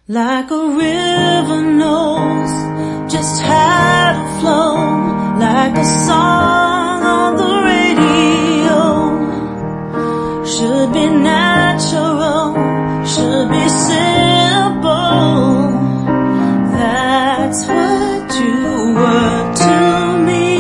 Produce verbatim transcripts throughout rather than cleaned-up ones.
Like a river knows just how to flow, like a song on the radio. Should be natural, should be simple. That's what you were to me.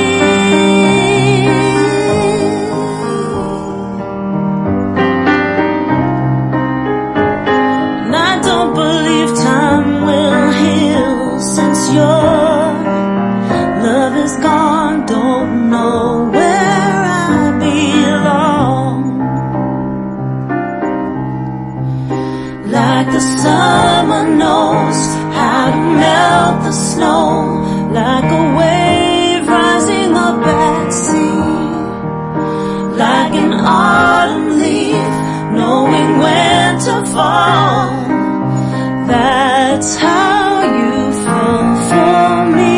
And I don't believe time will heal, since your love is gone. Don't know where I belong. Like the summer knows how to melt the snow, like a wave rising up at sea, like an autumn leaf knowing when to fall. That's how you fall for me.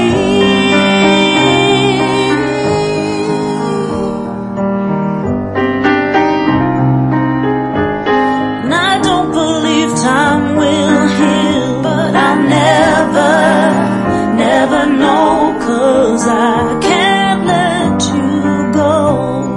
And I don't believe time will heal, but I'll never, never know, 'cause I can't let you go.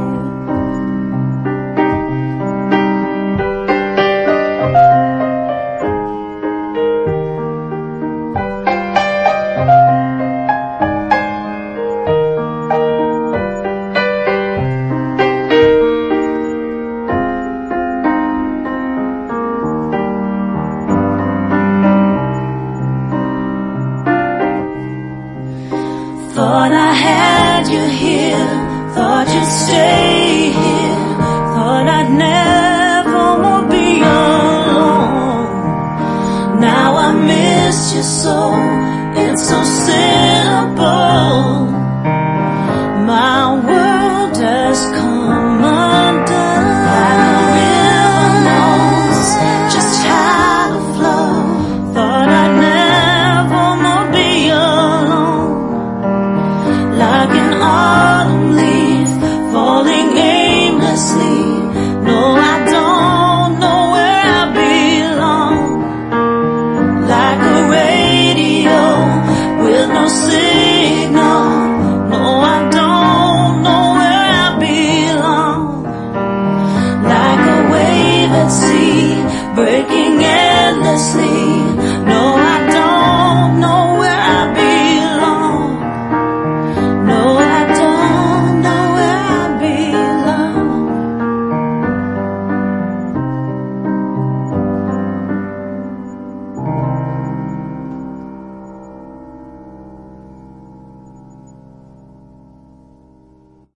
Thought I had you here, thought you'd stay here, thought I'd never more be alone. Now I miss you so, it's so simple. My world has come undone. Like a river knows just how to flow, thought I'd never more be alone. Like an autumn leaf falling aimlessly. No, I don't know where I belong. Like a radio with no signal. No, I don't know where I belong. Like a wave at sea breaking endlessly.